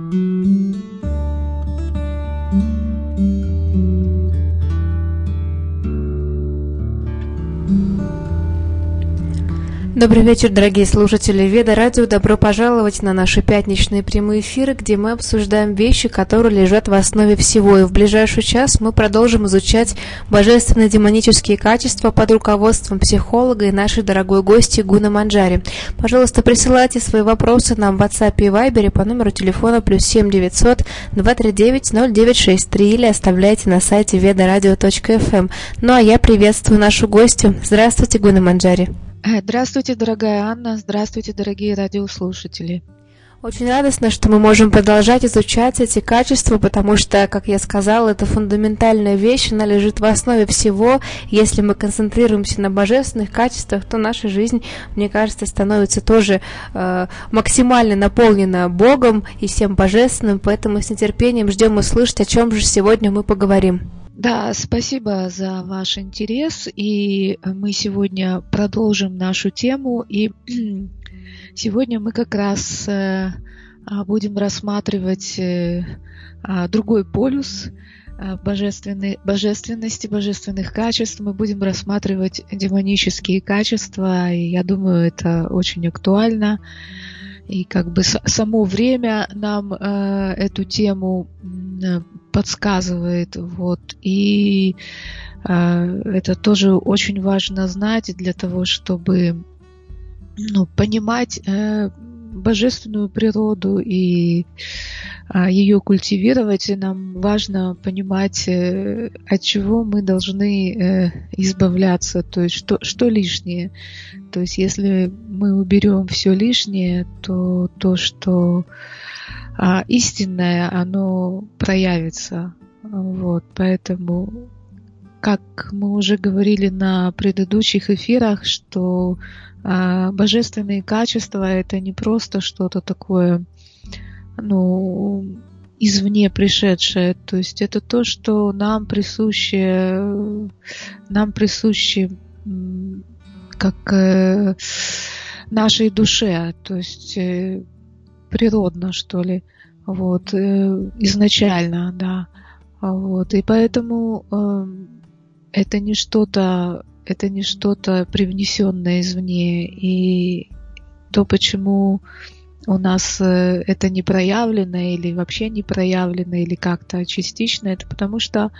Добрый вечер, дорогие слушатели Веда Радио. Добро пожаловать на наши пятничные прямые эфиры, где мы обсуждаем вещи, которые лежат в основе всего. И в ближайший час мы продолжим изучать божественные демонические качества под руководством психолога и нашей дорогой гости Гуна Манджари. Пожалуйста, присылайте свои вопросы нам в WhatsApp и Viber по номеру телефона +7 900 239 0963 или оставляйте на сайте vedoradio.fm. Ну а я приветствую нашу гостью. Здравствуйте, Гуна Манджари. Здравствуйте, дорогая Анна, здравствуйте, дорогие радиослушатели. Очень радостно, что мы можем продолжать изучать эти качества, потому что, как я сказала, это фундаментальная вещь, она лежит в основе всего. Если мы концентрируемся на божественных качествах, то наша жизнь, мне кажется, становится тоже максимально наполнена Богом и всем божественным, поэтому с нетерпением ждем услышать, о чем же сегодня мы поговорим. Да, спасибо за ваш интерес, и мы сегодня продолжим нашу тему, и сегодня мы как раз будем рассматривать другой полюс божественности, божественных качеств. Мы будем рассматривать демонические качества, и я думаю, это очень актуально. И как бы само время нам эту тему подсказывает. Вот. И это тоже очень важно знать для того, чтобы понимать божественную природу и ее культивировать. И нам важно понимать, от чего мы должны избавляться, то есть что лишнее. То есть если мы уберем все лишнее, то то, что истинное, оно проявится. Вот, поэтому, как мы уже говорили на предыдущих эфирах, что божественные качества — это не просто что-то такое, извне пришедшее, то есть это то, что нам присуще как нашей душе, то есть природно, что ли, вот, изначально, да, вот, и поэтому это не что-то привнесенное извне, и то, почему у нас это не проявлено или вообще не проявлено, или как-то частично, это потому что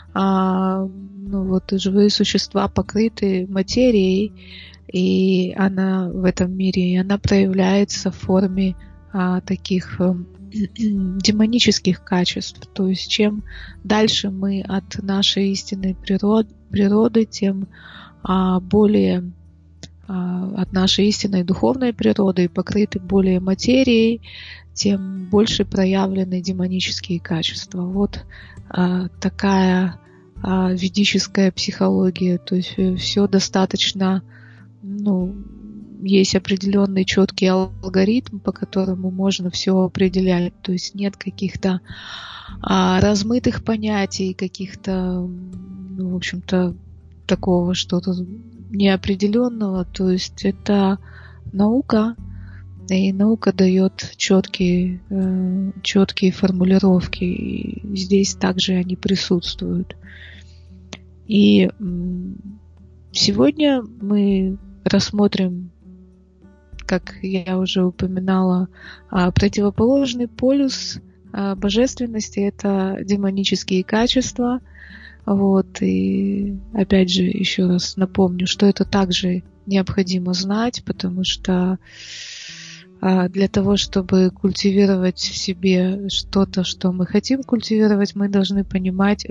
живые существа покрыты материей, и она в этом мире, и она проявляется в форме таких демонических качеств. То есть чем дальше мы от нашей истинной природы, тем более от нашей истинной духовной природы покрыты более материей, тем больше проявлены демонические качества. Вот такая ведическая психология. То есть все достаточно, есть определенный четкий алгоритм, по которому можно все определять. То есть нет каких-то размытых понятий, каких-то, в общем-то, такого что-то неопределенного. То есть это наука, и наука дает четкие формулировки, и здесь также они присутствуют. И сегодня мы рассмотрим, как я уже упоминала, противоположный полюс божественности — это демонические качества. Вот, и опять же еще раз напомню, что это также необходимо знать, потому что для того, чтобы культивировать в себе что-то, что мы хотим культивировать, мы должны понимать,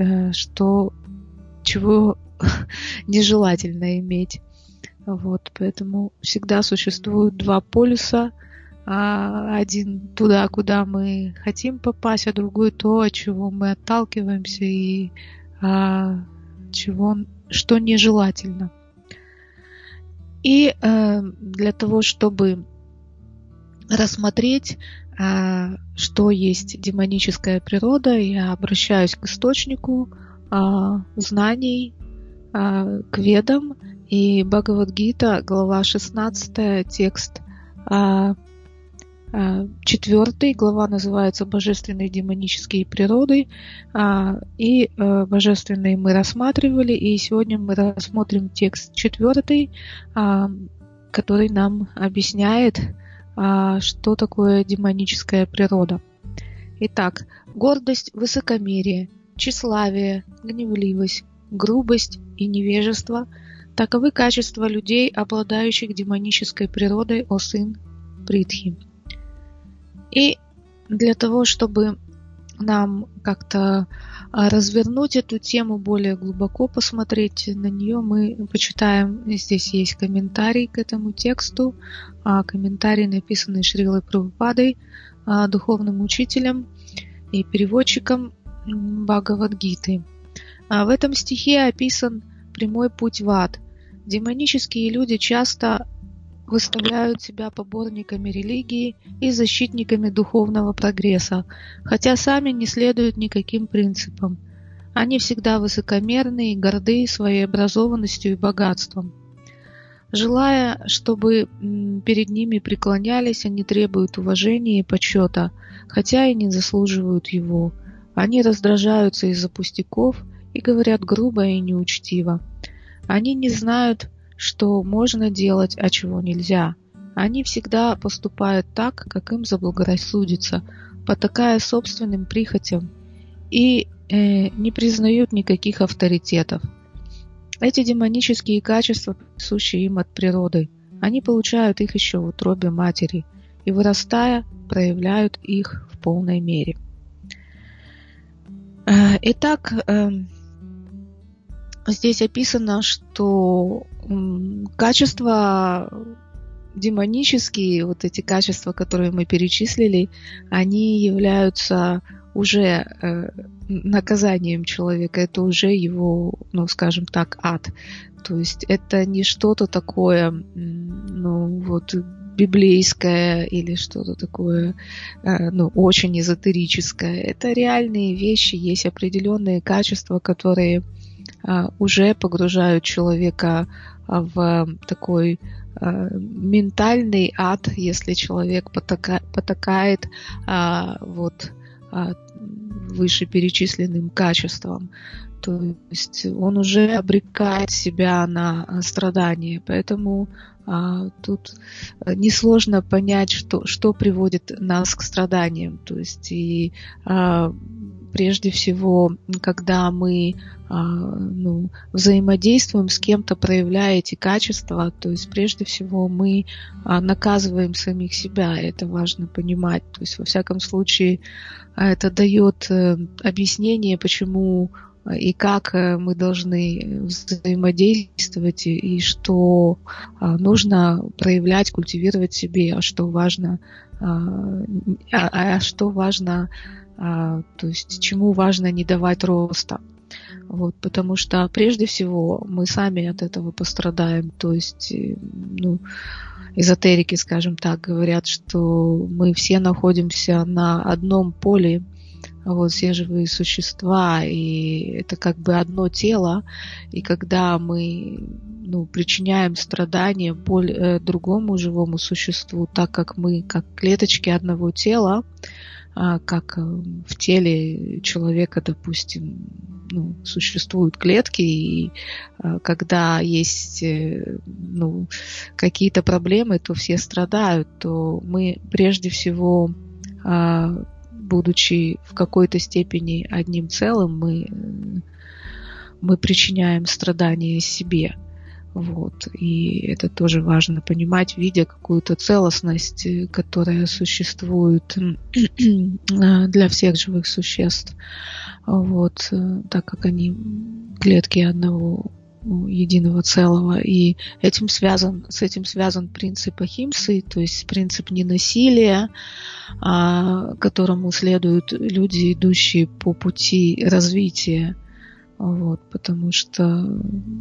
чего нежелательно иметь. Вот, поэтому всегда существуют два полюса. Один туда, куда мы хотим попасть, а другой то, от чего мы отталкиваемся и что нежелательно. И для того, чтобы рассмотреть, что есть демоническая природа, я обращаюсь к источнику знаний, к Ведам, и Бхагавад-гита, глава 16, текст 4 глава называется «Божественные демонические природы». И божественные мы рассматривали, и сегодня мы рассмотрим текст 4, который нам объясняет, что такое демоническая природа. Итак, гордость, высокомерие, тщеславие, гневливость, грубость и невежество – таковы качества людей, обладающих демонической природой, о сын Притхи. И для того, чтобы нам как-то развернуть эту тему, более глубоко посмотреть на нее, мы почитаем, здесь есть комментарий к этому тексту, комментарий, написанный Шрилой Прабхупадой, духовным учителем и переводчиком Бхагавад-гиты. В этом стихе описан прямой путь в ад. Демонические люди часто выставляют себя поборниками религии и защитниками духовного прогресса, хотя сами не следуют никаким принципам. Они всегда высокомерны и горды своей образованностью и богатством. Желая, чтобы перед ними преклонялись, они требуют уважения и почета, хотя и не заслуживают его. Они раздражаются из-за пустяков и говорят грубо и неучтиво. Они не знают, что можно делать, а чего нельзя. Они всегда поступают так, как им заблагорассудится, потакая собственным прихотям, и не признают никаких авторитетов. Эти демонические качества присущи им от природы. Они получают их еще в утробе матери и, вырастая, проявляют их в полной мере. Итак, здесь описано, что качества демонические, вот эти качества, которые мы перечислили, они являются уже наказанием человека, это уже его, скажем так, ад. То есть это не что-то такое, библейское или что-то такое, очень эзотерическое. Это реальные вещи, есть определенные качества, которые уже погружают человека в такой ментальный ад, если человек потакает вышеперечисленным качествам. То есть он уже обрекает себя на страдания. Поэтому тут несложно понять, что приводит нас к страданиям. То есть и прежде всего, когда мы взаимодействуем с кем-то, проявляя эти качества, то есть прежде всего мы наказываем самих себя. Это важно понимать. То есть во всяком случае это дает объяснение, почему и как мы должны взаимодействовать, и что нужно проявлять, культивировать в себе, а что важно, то есть чему важно не давать роста. Потому что прежде всего мы сами от этого пострадаем. То есть, эзотерики, скажем так, говорят, что мы все находимся на одном поле, все живые существа, и это как бы одно тело, и когда мы причиняем страдания, боль другому живому существу, так как мы, как клеточки одного тела, как в теле человека, допустим, существуют клетки, и когда есть какие-то проблемы, то все страдают, то мы прежде всего, будучи в какой-то степени одним целым, мы причиняем страдания себе. И это тоже важно понимать, видя какую-то целостность, которая существует для всех живых существ, так как они клетки одного единого целого. И с этим связан принцип ахимсы, то есть принцип ненасилия, которому следуют люди, идущие по пути развития. Потому что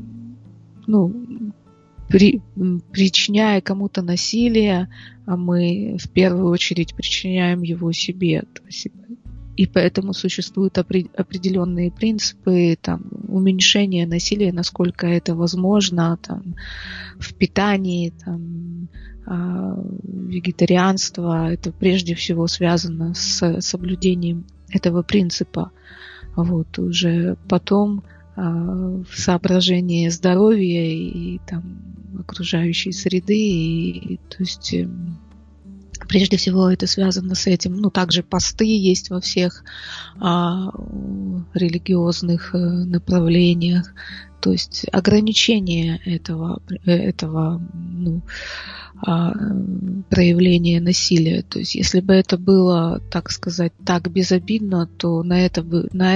причиняя кому-то насилие, мы в первую очередь причиняем его себе. И поэтому существуют определенные принципы уменьшения насилия, насколько это возможно, в питании, вегетарианство, это прежде всего связано с соблюдением этого принципа. Вот, уже потом соображение здоровья и там окружающей среды, и то есть прежде всего это связано с этим. Ну, также посты есть во всех религиозных направлениях. То есть ограничение этого проявления насилия. То есть если бы это было, так сказать, так безобидно, то на этом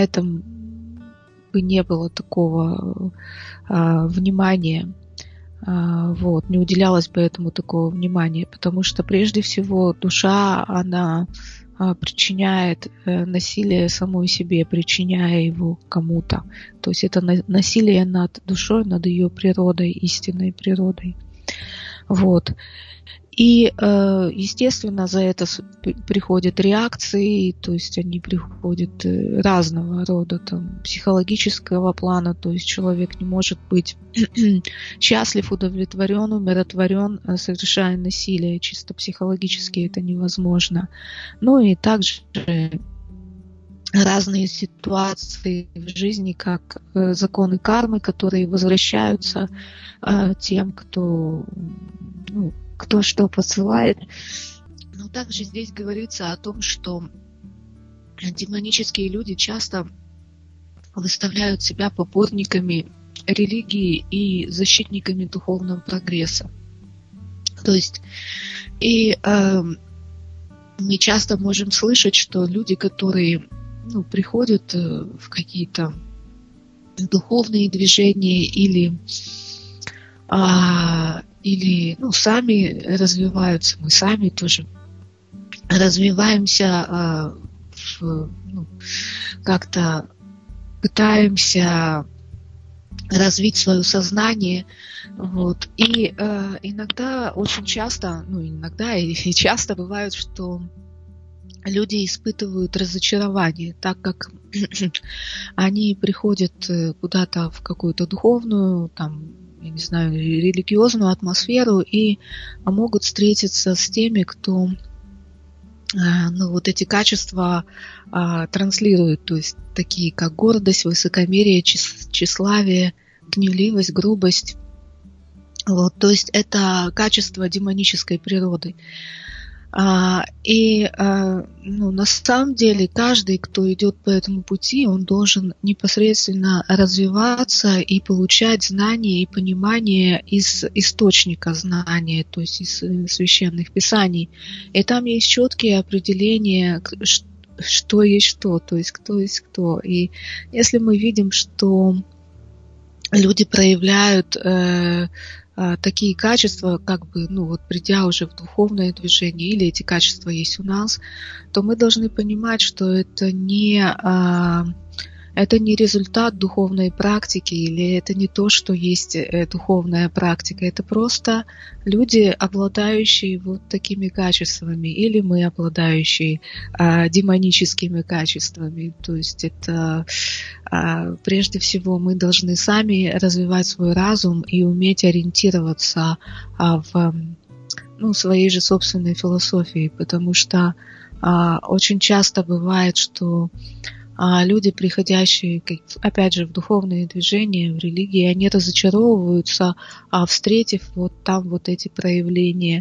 бы не было такого внимания. Вот, не уделялось бы этому такого внимания, потому что прежде всего душа, она причиняет насилие самой себе, причиняя его кому-то. То есть это насилие над душой, над ее природой, истинной природой. Вот. И, естественно, за это приходят реакции, то есть они приходят разного рода, там, психологического плана, то есть человек не может быть счастлив, удовлетворен, умиротворен, совершая насилие, чисто психологически это невозможно. Ну и также разные ситуации в жизни, как законы кармы, которые возвращаются тем, кто что посылает. Но также здесь говорится о том, что демонические люди часто выставляют себя поборниками религии и защитниками духовного прогресса. То есть мы часто можем слышать, что люди, которые приходят в какие-то духовные движения или сами развиваются, мы сами тоже развиваемся, как-то пытаемся развить свое сознание. Вот. И иногда, очень часто, и часто бывает, что люди испытывают разочарование, так как они приходят куда-то в какую-то духовную, религиозную атмосферу и могут встретиться с теми, кто эти качества транслирует, то есть такие как гордость, высокомерие, тщеславие, гневливость, грубость. Вот, то есть это качества демонической природы. На самом деле каждый, кто идет по этому пути, он должен непосредственно развиваться и получать знания и понимание из источника знания, то есть из священных писаний. И там есть четкие определения, что есть что, то есть кто есть кто. И если мы видим, что люди проявляют такие качества, придя уже в духовное движение, или эти качества есть у нас, то мы должны понимать, что это не результат духовной практики, или это не то, что есть духовная практика. Это просто люди, обладающие вот такими качествами, или мы, обладающие демоническими качествами. То есть это прежде всего мы должны сами развивать свой разум и уметь ориентироваться в своей же собственной философии, потому что очень часто бывает, что люди, приходящие, опять же, в духовные движения, в религии, они разочаровываются, встретив эти проявления.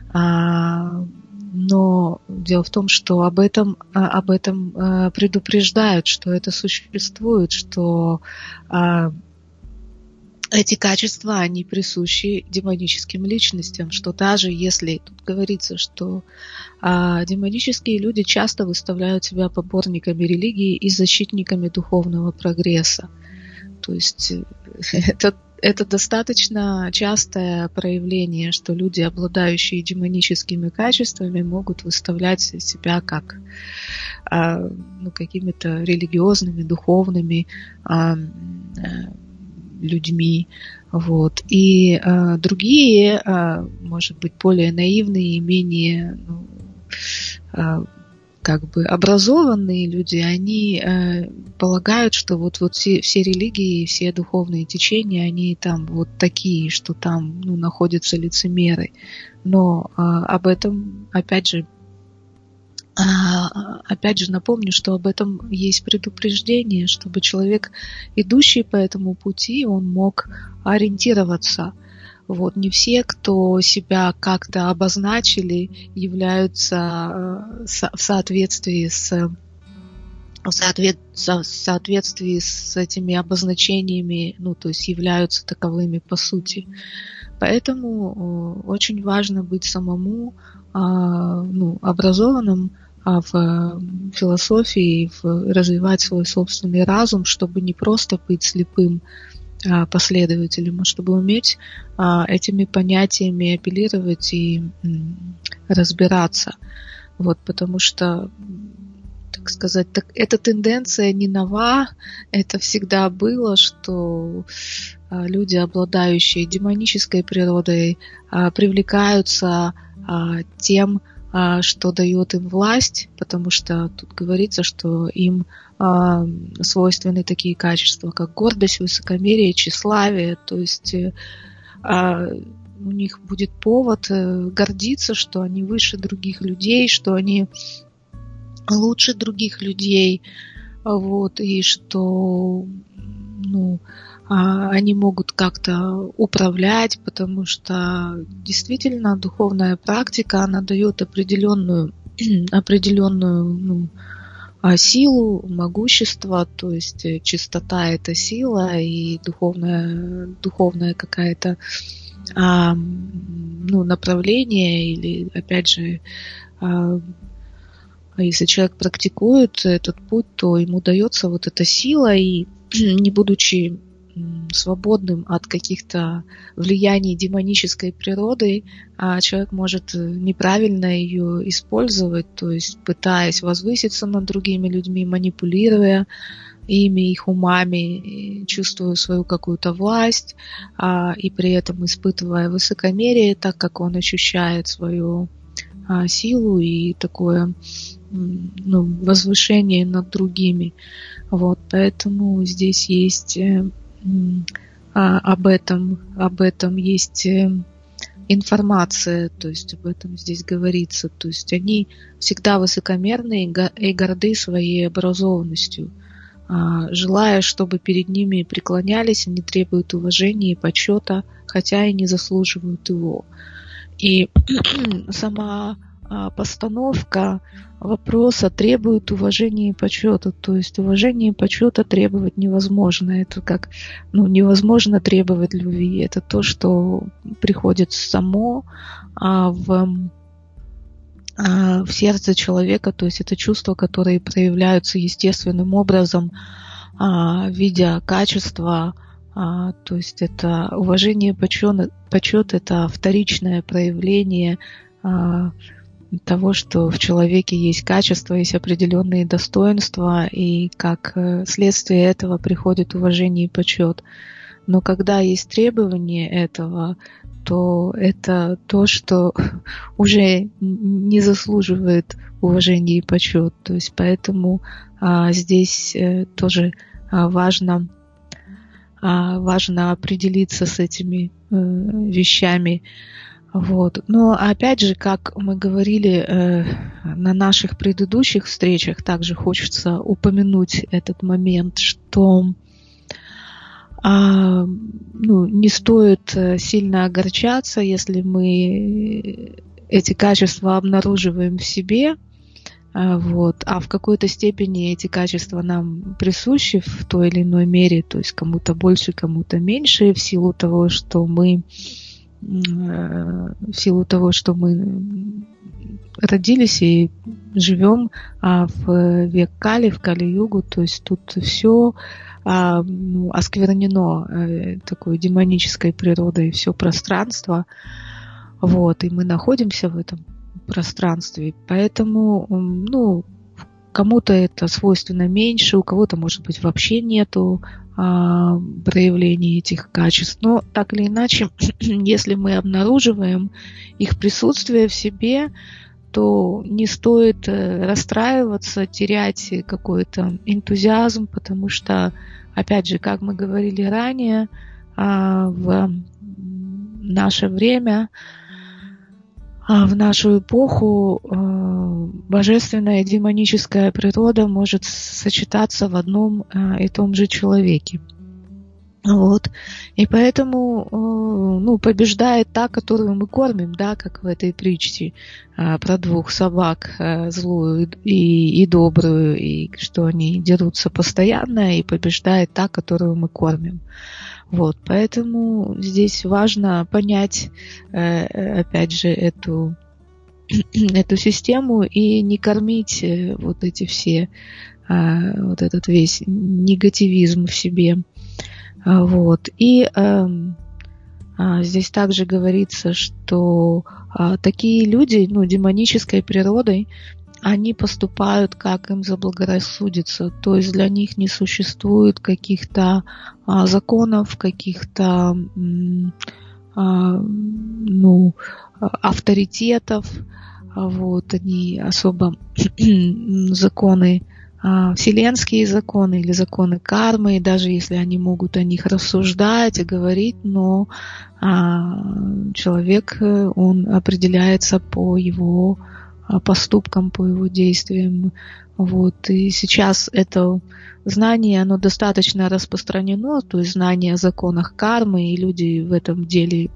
Но дело в том, что об этом предупреждают, что это существует, что эти качества, они присущи демоническим личностям, что даже если тут говорится, что демонические люди часто выставляют себя поборниками религии и защитниками духовного прогресса. То есть это достаточно частое проявление, что люди, обладающие демоническими качествами, могут выставлять себя как какими-то религиозными, духовными людьми. Вот. И другие, может быть, более наивные и менее как бы образованные люди, они полагают, что вот все религии, все духовные течения, они там вот такие, что там находятся лицемеры. Но об этом, опять же, напомню, что об этом есть предупреждение, чтобы человек, идущий по этому пути, он мог ориентироваться. Вот, не все, кто себя как-то обозначили, являются в соответствии с этими обозначениями, то есть являются таковыми по сути. Поэтому очень важно быть самому образованным в философии, развивать свой собственный разум, чтобы не просто быть слепым последователем, а чтобы уметь этими понятиями апеллировать и разбираться. Вот, потому что, так сказать, эта тенденция не нова, это всегда было, что люди, обладающие демонической природой, привлекаются тем, что дает им власть, потому что тут говорится, что им свойственны такие качества, как гордость, высокомерие, тщеславие. То есть у них будет повод гордиться, что они выше других людей, что они лучше других людей, вот, и что они могут как-то управлять, потому что действительно духовная практика, она дает определенную силу, могущество, то есть чистота — это сила, и духовная какая-то направление, или опять же, если человек практикует этот путь, то ему дается вот эта сила, и не будучи свободным от каких-то влияний демонической природы, человек может неправильно ее использовать, то есть пытаясь возвыситься над другими людьми, манипулируя ими, их умами, чувствуя свою какую-то власть, и при этом испытывая высокомерие, так как он ощущает свою силу и такое возвышение над другими. Вот, поэтому здесь есть об этом есть информация, то есть об этом здесь говорится. То есть они всегда высокомерны и горды своей образованностью. Желая, чтобы перед ними преклонялись, они требуют уважения и почета, хотя и не заслуживают его. И сама постановка вопроса требует уважения и почета. То есть уважения и почета требовать невозможно. Это как невозможно требовать любви. Это то, что приходит само в сердце человека. То есть это чувства, которые проявляются естественным образом, видя качества. То есть это уважение и почет — это вторичное проявление того, что в человеке есть качества, есть определенные достоинства, и как следствие этого приходит уважение и почет. Но когда есть требование этого, то это то, что уже не заслуживает уважения и почет. То есть поэтому здесь тоже важно определиться с этими вещами. Вот. Но опять же, как мы говорили на наших предыдущих встречах, также хочется упомянуть этот момент, что не стоит сильно огорчаться, если мы эти качества обнаруживаем в себе, вот, а в какой-то степени эти качества нам присущи в той или иной мере, то есть кому-то больше, кому-то меньше, в силу того, что мы родились и живем в век Кали, в Кали-югу, то есть тут все осквернено такой демонической природой, все пространство, вот, и мы находимся в этом пространстве, поэтому, кому-то это свойственно меньше, у кого-то, может быть, вообще нету проявлений этих качеств. Но так или иначе, если мы обнаруживаем их присутствие в себе, то не стоит расстраиваться, терять какой-то энтузиазм, потому что, опять же, как мы говорили ранее, в наше время, в нашу эпоху божественная и демоническая природа может сочетаться в одном и том же человеке. Вот. И поэтому побеждает та, которую мы кормим, да, как в этой притче про двух собак, злую и добрую, и что они дерутся постоянно, и побеждает та, которую мы кормим. Вот. Поэтому здесь важно понять, опять же, эту систему и не кормить вот эти все, вот этот весь негативизм в себе. Вот. И здесь также говорится, что такие люди, демонической природой, они поступают, как им заблагорассудится. То есть для них не существует каких-то законов, каких-то авторитетов. Вот. Они особо законы, вселенские законы или законы кармы, и даже если они могут о них рассуждать и говорить, но человек, он определяется по его поступкам, по его действиям. Вот. И сейчас это знание, оно достаточно распространено, то есть знание о законах кармы, и люди в этом деле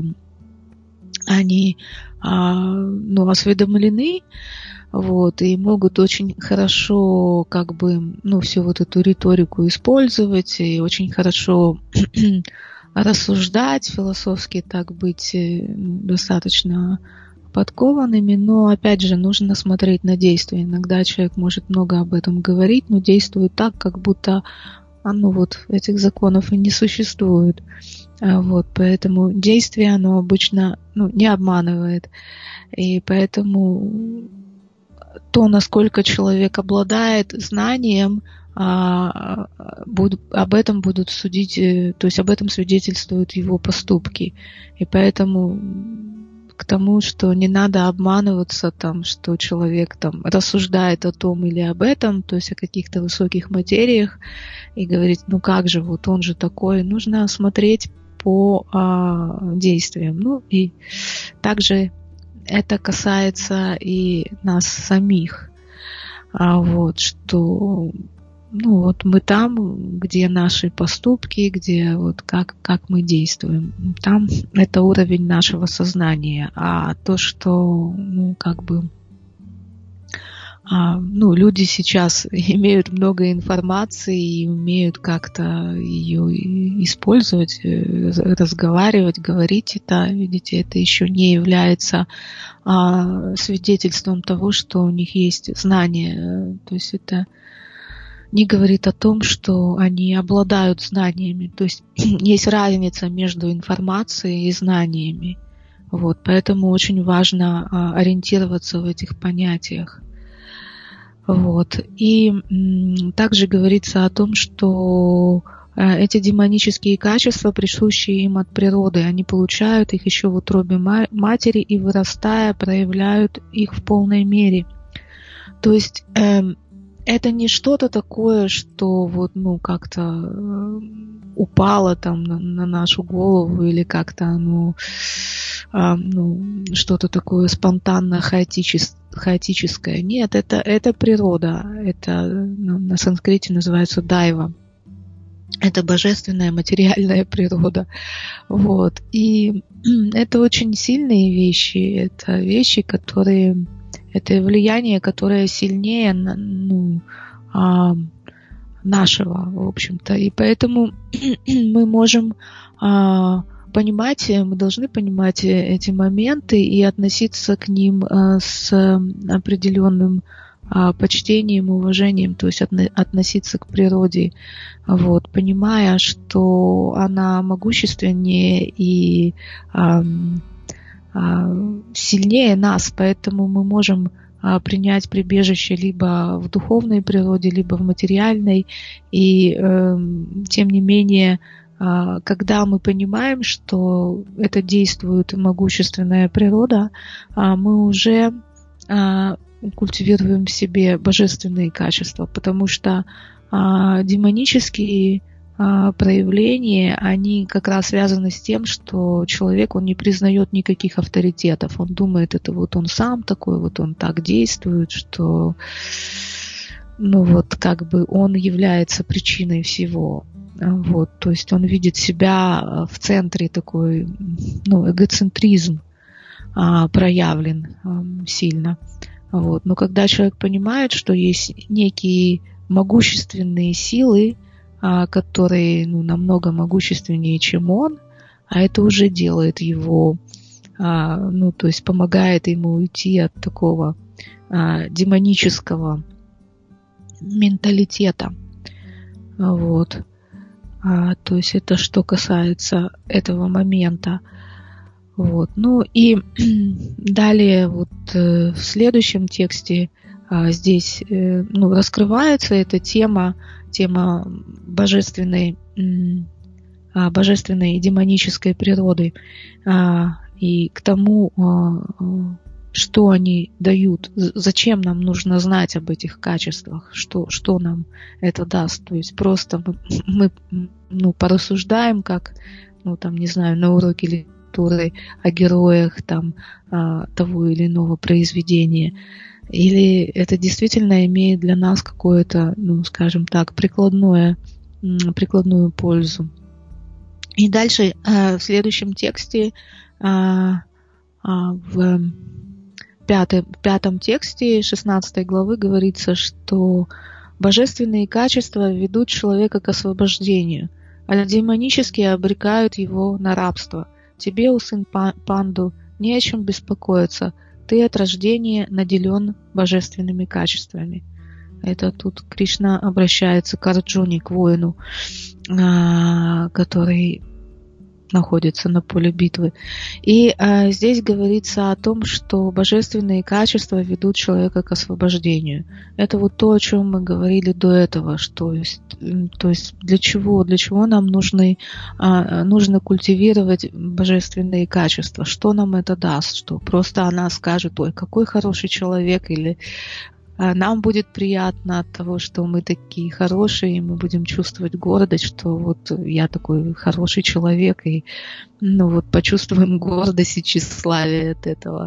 они осведомлены, вот, и могут очень хорошо всю вот эту риторику использовать и очень хорошо рассуждать, философски быть достаточно подкованными, но опять же нужно смотреть на действия. Иногда человек может много об этом говорить, но действует так, как будто этих законов и не существует. Вот, поэтому действие, оно обычно не обманывает. И поэтому то, насколько человек обладает знанием, об этом будут судить, то есть об этом свидетельствуют его поступки. И поэтому к тому, что не надо обманываться, что человек рассуждает о том или об этом, то есть о каких-то высоких материях, и говорит, как же, вот он же такой. Нужно смотреть по действиям. И также это касается и нас самих. Что мы там, где наши поступки, где как мы действуем. Там это уровень нашего сознания. А то, что люди сейчас имеют много информации и умеют как-то ее использовать, разговаривать, говорить, видите, это еще не является свидетельством того, что у них есть знания. То есть это не говорит о том, что они обладают знаниями. То есть есть разница между информацией и знаниями. Вот, поэтому очень важно ориентироваться в этих понятиях. Вот. И также говорится о том, что эти демонические качества, присущие им от природы, они получают их еще в утробе матери и, вырастая, проявляют их в полной мере. То есть это не что-то такое, что как-то упало на нашу голову или как-то что-то такое спонтанно хаотическое. Нет, это природа. Это на санскрите называется дайва. Это божественная материальная природа. Вот. И это очень сильные вещи. Это вещи, которые... Это влияние, которое сильнее нашего, в общем-то. И поэтому мы можем понимать, мы должны понимать эти моменты и относиться к ним с определенным почтением, уважением, то есть относиться к природе, понимая, что она могущественнее и сильнее нас, поэтому мы можем принять прибежище либо в духовной природе, либо в материальной, и тем не менее, когда мы понимаем, что это действует могущественная природа, мы уже культивируем в себе божественные качества, потому что демонические проявления, они как раз связаны с тем, что человек, он не признает никаких авторитетов. Он думает, это вот он сам такой, вот он так действует, что как бы он является причиной всего. То есть он видит себя в центре, такой, эгоцентризм проявлен сильно. Но когда человек понимает, что есть некие могущественные силы, которые намного могущественнее, чем он, а это уже делает его, то есть помогает ему уйти от такого демонического менталитета. То есть это что касается этого момента. И далее в следующем тексте здесь раскрывается эта тема божественной и демонической природы и к тому, что они дают, зачем нам нужно знать об этих качествах, что нам это даст. То есть просто мы порассуждаем, как, на уроке литературы о героях того или иного произведения. Или это действительно имеет для нас какое-то, скажем так, прикладную пользу. И дальше в следующем тексте, в пятом тексте 16 главы говорится, что божественные качества ведут человека к освобождению, а демонические обрекают его на рабство. Тебе, о сын Панду, не о чем беспокоиться. Ты от рождения наделен божественными качествами. Это тут Кришна обращается к Арджуне, к воину, который находится на поле битвы. И здесь говорится о том, что божественные качества ведут человека к освобождению. Это вот то, о чем мы говорили до этого, то есть для чего нам нужно культивировать божественные качества, что нам это даст, что просто она скажет: ой, какой хороший человек, или нам будет приятно от того, что мы такие хорошие, и мы будем чувствовать гордость, что вот я такой хороший человек, и почувствуем гордость и тщеславие от этого.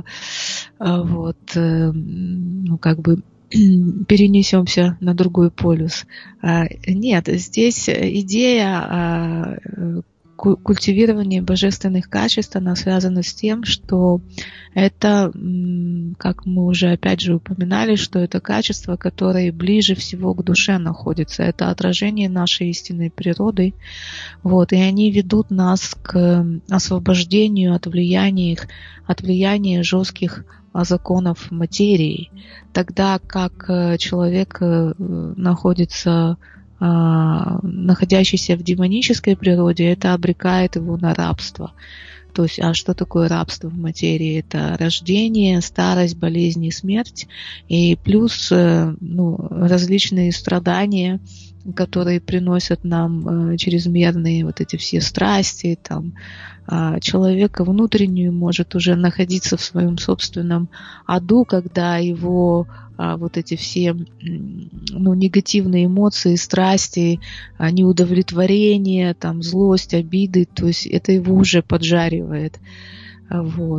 Перенесемся на другой полюс. Нет, здесь идея культивирования божественных качеств, она связана с тем, что это, как мы уже опять же упоминали, что это качества, которые ближе всего к душе находятся. Это отражение нашей истинной природы. И они ведут нас к освобождению от влияния жестких законов материи. Тогда как человек находящийся в демонической природе, это обрекает его на рабство. То есть, что такое рабство в материи? Это рождение, старость, болезни, смерть, и плюс различные страдания, которые приносят нам чрезмерные вот эти все страсти. Человек внутреннюю может уже находиться в своем собственном аду, когда его вот эти все негативные эмоции, страсти, неудовлетворение, злость, обиды, то есть это его уже поджаривает. В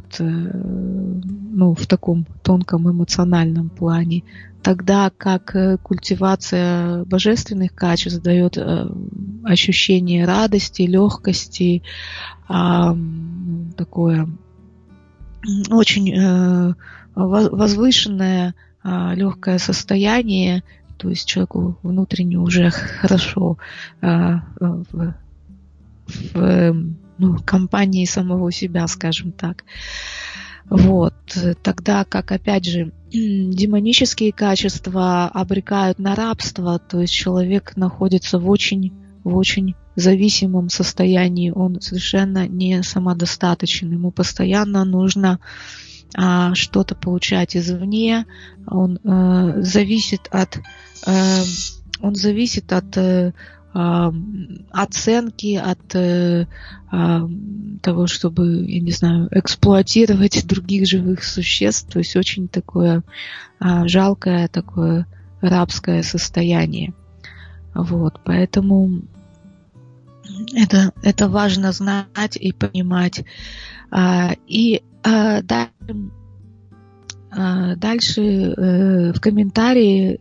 таком тонком эмоциональном плане. Тогда как культивация божественных качеств дает ощущение радости, легкости, такое очень возвышенное, легкое состояние, то есть человеку внутренне уже хорошо в компании самого себя, скажем так. Тогда как, опять же, демонические качества обрекают на рабство, то есть человек находится в очень зависимом состоянии, он совершенно не самодостаточен, ему постоянно нужно что-то получать извне, он зависит от оценки, от того, чтобы, я не знаю, эксплуатировать других живых существ. То есть очень такое жалкое, такое рабское состояние. Вот, поэтому это важно знать и понимать. И дальше в комментарии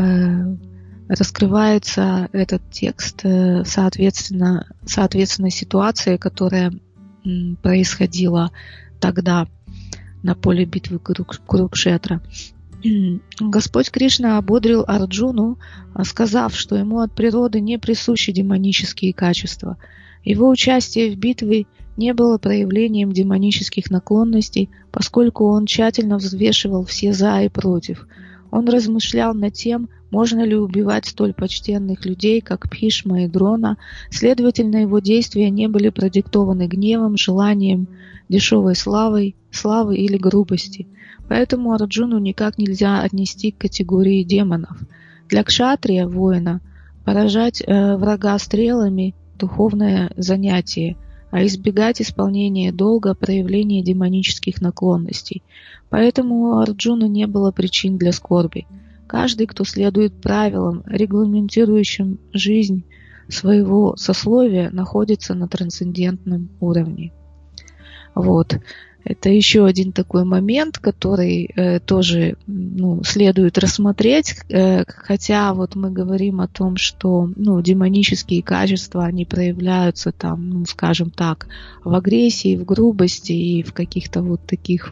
раскрывается этот текст соответственно ситуации, которая происходила тогда на поле битвы Курукшетра. Господь Кришна ободрил Арджуну, сказав, что ему от природы не присущи демонические качества. Его участие в битве не было проявлением демонических наклонностей, поскольку он тщательно взвешивал все «за» и «против». Он размышлял над тем, можно ли убивать столь почтенных людей, как Бхишма и Дрона. Следовательно, его действия не были продиктованы гневом, желанием, дешевой славы или грубости. Поэтому Арджуну никак нельзя отнести к категории демонов. Для кшатрия, воина, поражать врага стрелами – духовное занятие, а избегать исполнения долга – проявление демонических наклонностей. Поэтому у Арджуна не было причин для скорби. Каждый, кто следует правилам, регламентирующим жизнь своего сословия, находится на трансцендентном уровне. Вот. Это еще один такой момент, который тоже следует рассмотреть, хотя вот мы говорим о том, что демонические качества, они проявляются там, скажем так, в агрессии, в грубости и в каких-то вот таких,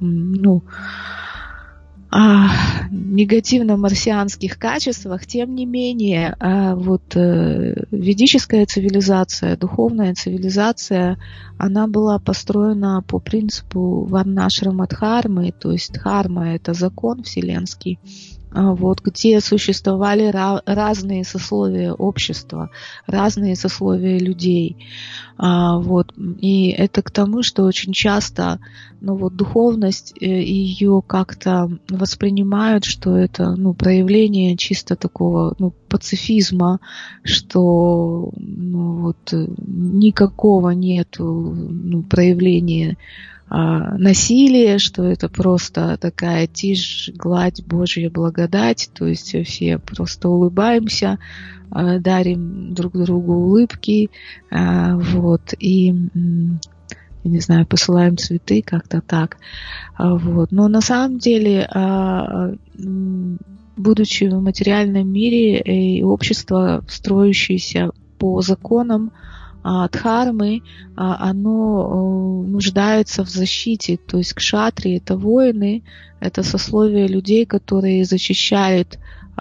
негативно-марсианских качествах. Тем не менее, ведическая цивилизация, духовная цивилизация, она была построена по принципу варнашрама-дхармы, то есть дхарма – это закон вселенский, где существовали разные сословия общества, разные сословия людей. И это к тому, что очень часто духовность, ее как-то воспринимают, что это проявление чисто такого пацифизма, что никакого нету проявления насилие, что это просто такая тишь, гладь, Божья благодать, то есть все просто улыбаемся, дарим друг другу улыбки, и, я не знаю, посылаем цветы, как-то так. Но на самом деле, будучи в материальном мире, и общество, строящееся по законам дхармы, оно нуждается в защите, то есть кшатри — это воины, это сословие людей, которые защищают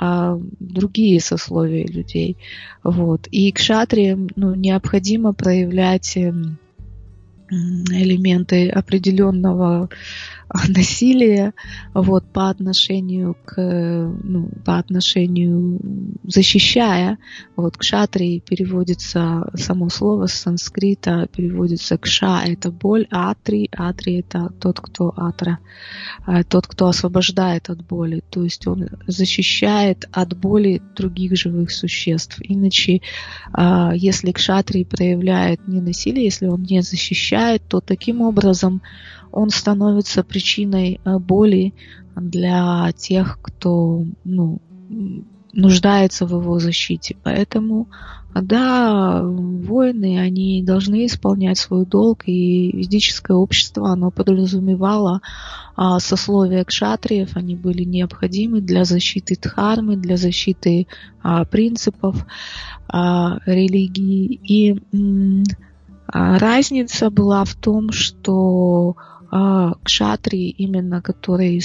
другие сословия людей. И кшатриям необходимо проявлять элементы определенного насилия по отношению защищая. Кшатрий переводится, само слово с санскрита переводится кша, это боль, атри это тот, кто освобождает от боли, то есть он защищает от боли других живых существ. Иначе, если кшатрий проявляет не насилие, если он не защищает, то таким образом он становится причиной боли для тех, кто нуждается в его защите. Поэтому, воины, они должны исполнять свой долг, и ведическое общество, оно подразумевало сословия кшатриев, они были необходимы для защиты дхармы, для защиты принципов религии. И разница была в том, что кшатрий, именно который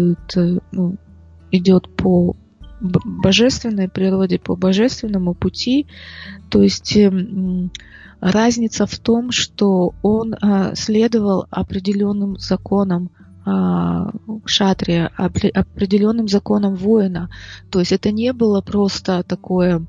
идет по божественной природе, по божественному пути, то есть разница в том, что он следовал определенным законам кшатрия, определенным законам воина. То есть это не было просто такое,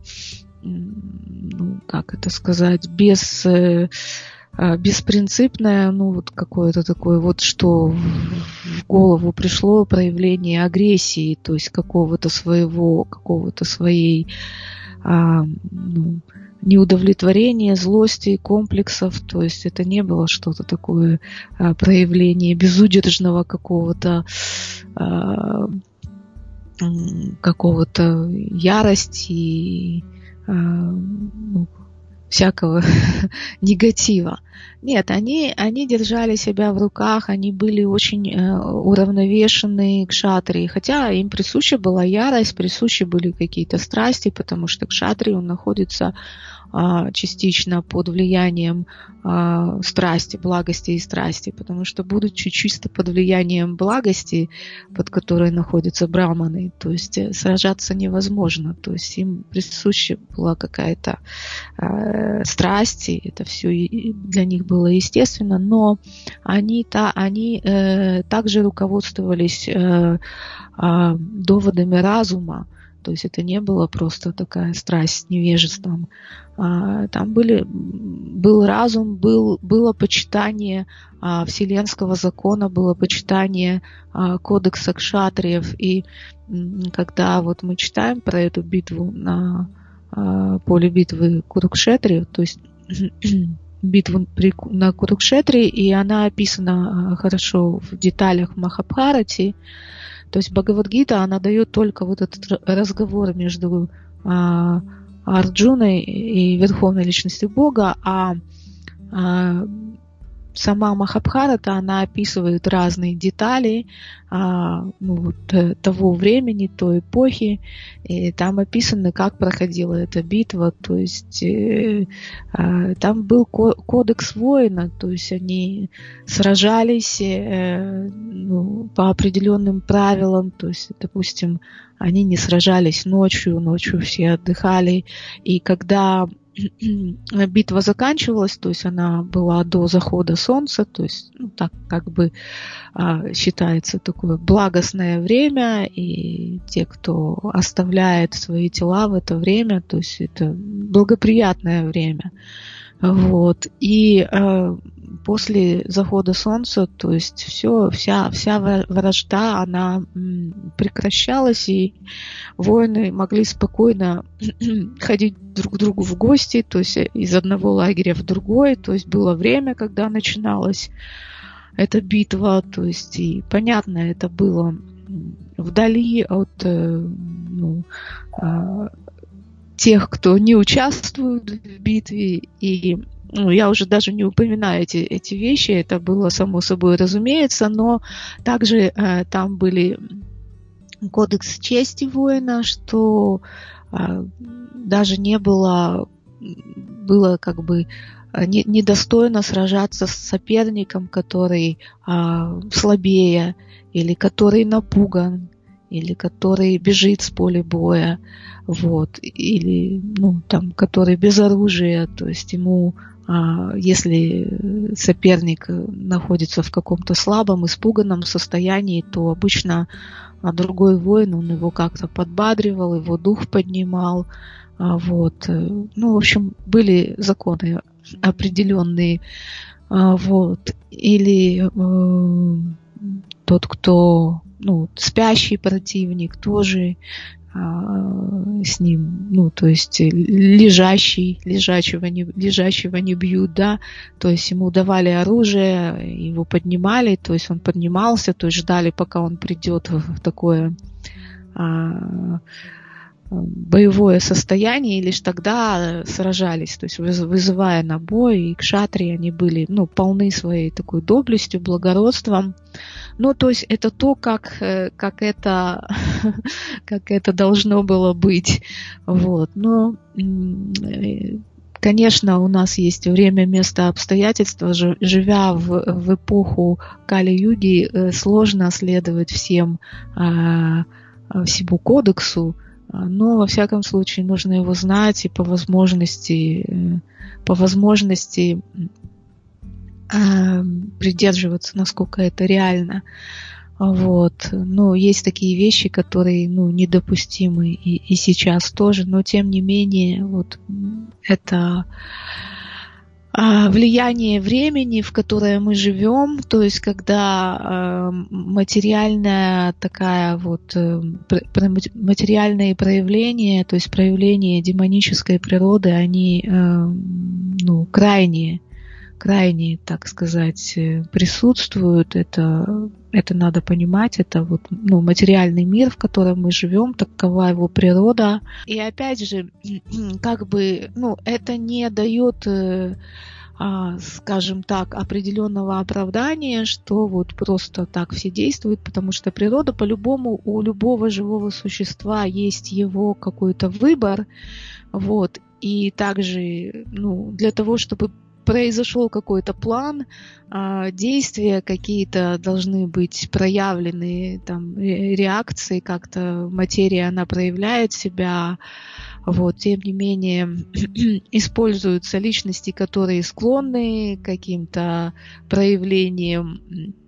беспринципное, какое-то такое что в голову пришло проявление агрессии, то есть какого-то своей неудовлетворения, злости, комплексов. То есть это не было что-то такое, проявление безудержного какого-то ярости, всякого негатива. Нет, они держали себя в руках, они были очень уравновешенные кшатрии, хотя им присуща была ярость, присущи были какие-то страсти, потому что кшатрий, он находится частично под влиянием страсти, благости и страсти, потому что, будучи чисто под влиянием благости, под которой находятся браманы, то есть сражаться невозможно, то есть им присуща была какая-то страсть, и это все для них было естественно, но они также руководствовались доводами разума. То есть это не было просто такая страсть с невежеством. Там был разум, было почитание вселенского закона, было почитание кодекса кшатриев. И когда вот мы читаем про эту битву на поле битвы Курукшетри, то есть битву на Курукшетре, и она описана хорошо в деталях в Махабхарате. То есть Бхагавад-гита, она дает только вот этот разговор между Арджуной и Верховной Личностью Бога, а сама Махабхарата, она описывает разные детали того времени, той эпохи, и там описано, как проходила эта битва, то есть там был кодекс воина, то есть они сражались по определенным правилам, то есть, допустим, они не сражались ночью все отдыхали, и когда битва заканчивалась, то есть она была до захода солнца, то есть так как бы считается такое благостное время, и те, кто оставляет свои тела в это время, то есть это благоприятное время. Вот. И после захода солнца, то есть вся вражда, она прекращалась, и воины могли спокойно ходить друг к другу в гости, то есть из одного лагеря в другой, то есть было время, когда начиналась эта битва, то есть и понятно, это было вдали от тех, кто не участвует в битве, и я уже даже не упоминаю эти вещи, это было само собой разумеется, но также там были кодекс чести воина, что даже было как бы недостойно сражаться с соперником, который слабее, или который напуган, или который бежит с поля боя, вот, или который без оружия, то есть ему, если соперник находится в каком-то слабом, испуганном состоянии, то обычно другой воин, он его как-то подбадривал, его дух поднимал, вот. В общем, были законы определенные, вот. Или тот, кто спящий противник, тоже с ним, то есть лежачего не бьют, да, то есть ему давали оружие, его поднимали, то есть он поднимался, то есть ждали, пока он придет в такое боевое состояние, и лишь тогда сражались, то есть вызывая на бой, и кшатрии они были, полны своей такой доблестью, благородством. То есть это то, как это должно было быть. Вот. Но, конечно, у нас есть время, место, обстоятельства. Живя в эпоху Кали-юги, сложно следовать всему кодексу, но, во всяком случае, нужно его знать и по возможности придерживаться, насколько это реально. Вот. Есть такие вещи, которые недопустимы и сейчас тоже, но тем не менее вот это влияние времени, в которое мы живем, то есть когда материальная такая вот материальные проявления, то есть проявления демонической природы, они крайне, так сказать, присутствуют. Это надо понимать, это вот материальный мир, в котором мы живем, такова его природа. И опять же, это не дает, скажем так, определенного оправдания, что вот просто так все действуют, потому что природа по-любому, у любого живого существа есть его какой-то выбор, вот, и также, для того, чтобы произошел какой-то план, действия какие-то должны быть проявлены, там, реакции, как-то материя, она проявляет себя, вот, тем не менее, используются личности, которые склонны к каким-то проявлениям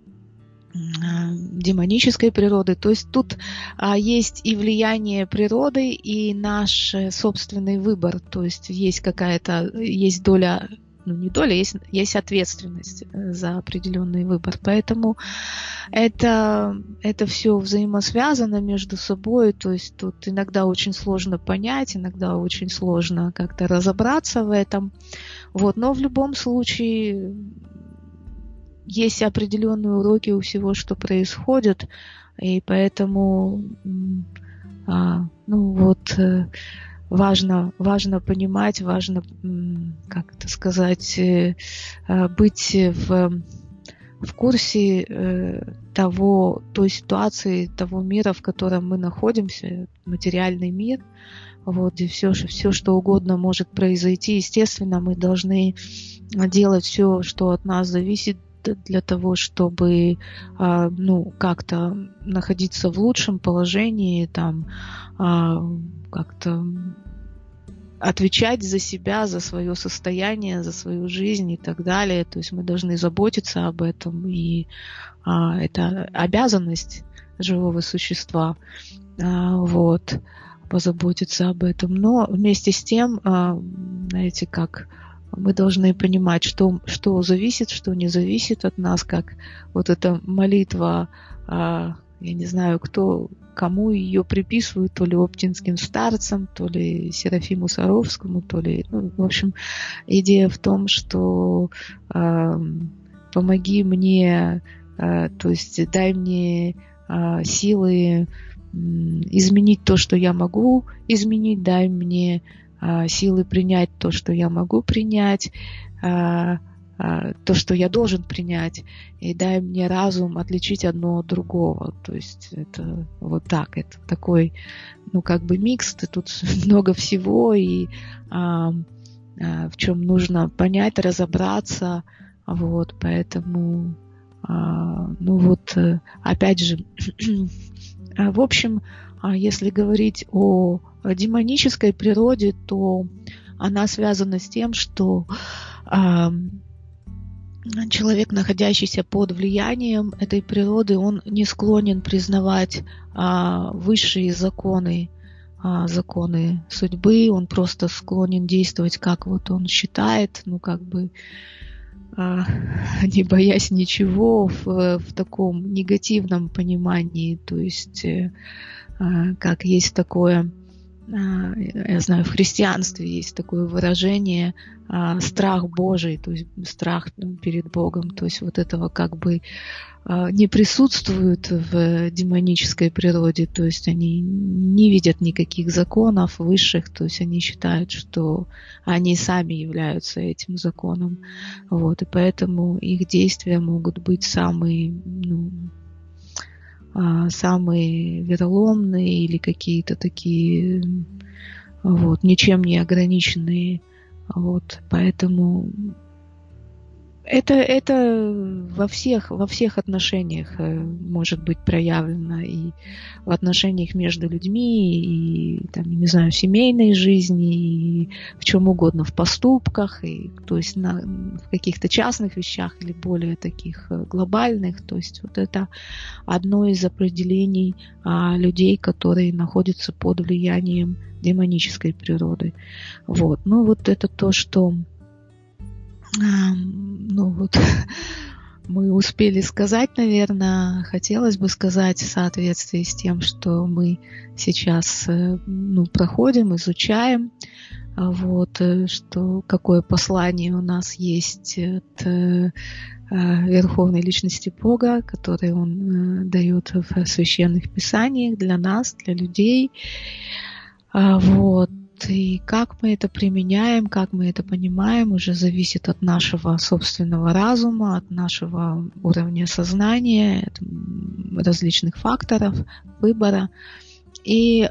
демонической природы. То есть тут есть и влияние природы, и наш собственный выбор, то есть есть доля, не доля, есть ответственность за определенный выбор. Поэтому это все взаимосвязано между собой. То есть тут иногда очень сложно понять, иногда очень сложно как-то разобраться в этом. Вот. Но в любом случае есть определенные уроки у всего, что происходит. И поэтому важно понимать, важно, как это сказать, быть в курсе той ситуации, того мира, в котором мы находимся, материальный мир, вот, где все, что угодно может произойти. Естественно, мы должны делать все, что от нас зависит, для того, чтобы как-то находиться в лучшем положении, там, как-то отвечать за себя, за свое состояние, за свою жизнь и так далее. То есть мы должны заботиться об этом, и это обязанность живого существа, вот, позаботиться об этом. Но вместе с тем, знаете, как мы должны понимать, что зависит, что не зависит от нас, как вот эта молитва, я не знаю, кому ее приписывают, то ли оптинским старцам, то ли Серафиму Саровскому, то ли... в общем, идея в том, что помоги мне, то есть дай мне силы изменить то, что я могу изменить, дай мне силы принять то, что я могу принять, то, что я должен принять, и дай мне разум отличить одно от другого. То есть это вот так, это такой, микс, тут много всего, и в чем нужно понять, разобраться, вот, поэтому, опять же, в общем, если говорить о демонической природе, то она связана с тем, что человек, находящийся под влиянием этой природы, он не склонен признавать высшие законы судьбы, он просто склонен действовать, как вот он считает, не боясь ничего, в таком негативном понимании, то есть как есть такое, я знаю, в христианстве есть такое выражение страх Божий, то есть страх перед Богом, то есть вот этого не присутствует в демонической природе, то есть они не видят никаких законов высших, то есть они считают, что они сами являются этим законом, вот, и поэтому их действия могут быть самые вероломные или какие-то такие, вот, ничем не ограниченные, вот, поэтому это во всех отношениях может быть проявлено, и в отношениях между людьми, и там, не знаю, в семейной жизни, и в чем угодно, в поступках, и, то есть в каких-то частных вещах или более таких глобальных. То есть вот это одно из определений людей, которые находятся под влиянием демонической природы. Вот. Ну вот это то, что Ну вот, мы успели сказать, наверное, хотелось бы сказать в соответствии с тем, что мы сейчас проходим, изучаем, вот, что какое послание у нас есть от Верховной Личности Бога, которое Он дает в Священных Писаниях для нас, для людей. Вот. И как мы это применяем, как мы это понимаем, уже зависит от нашего собственного разума, от нашего уровня сознания, от различных факторов выбора. И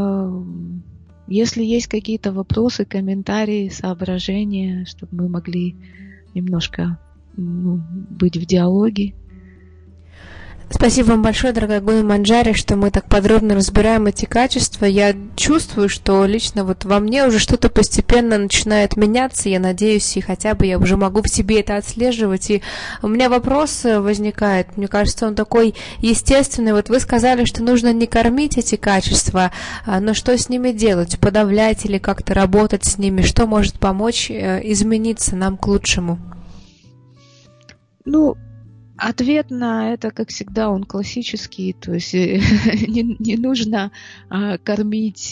если есть какие-то вопросы, комментарии, соображения, чтобы мы могли немножко быть в диалоге. Спасибо вам большое, дорогая Гуна Манджари, что мы так подробно разбираем эти качества. Я чувствую, что лично вот во мне уже что-то постепенно начинает меняться. Я надеюсь, и хотя бы я уже могу в себе это отслеживать. И у меня вопрос возникает, мне кажется, он такой естественный. Вот вы сказали, что нужно не кормить эти качества, но что с ними делать? Подавлять или как-то работать с ними? Что может помочь измениться нам к лучшему? Ответ на это, как всегда, он классический, то есть не нужно кормить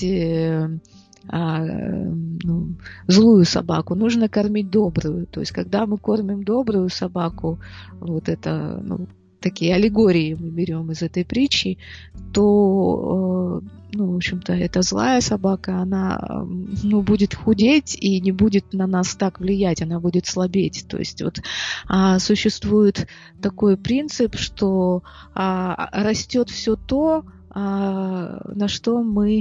злую собаку, нужно кормить добрую. То есть, когда мы кормим добрую собаку, вот это, такие аллегории мы берем из этой притчи, то, в общем-то, эта злая собака, она, будет худеть и не будет на нас так влиять, она будет слабеть. То есть вот существует такой принцип, что растет все то, на что мы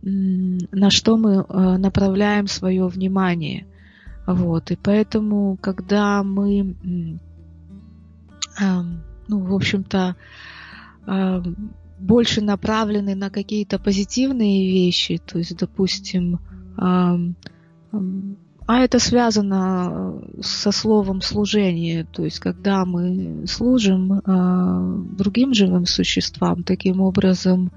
направляем свое внимание. Вот. И поэтому, когда мы в общем-то, больше направлены на какие-то позитивные вещи, то есть, допустим, это связано со словом служение, то есть, когда мы служим другим живым существам, таким образом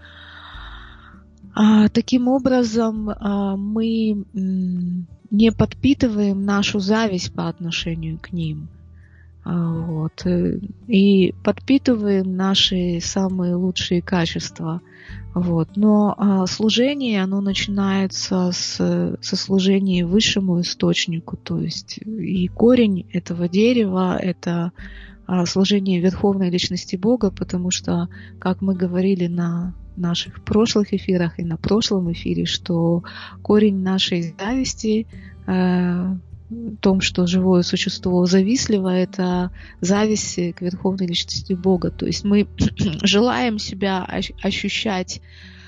мы не подпитываем нашу зависть по отношению к ним. Вот. И подпитываем наши самые лучшие качества. Вот. Но служение, оно начинается со служения высшему источнику. То есть и корень этого дерева – это служение Верховной Личности Бога, потому что, как мы говорили на наших прошлых эфирах и на прошлом эфире, что корень нашей зависти в том, что живое существо завистливо, это зависть к Верховной Личности Бога. То есть мы желаем себя ощущать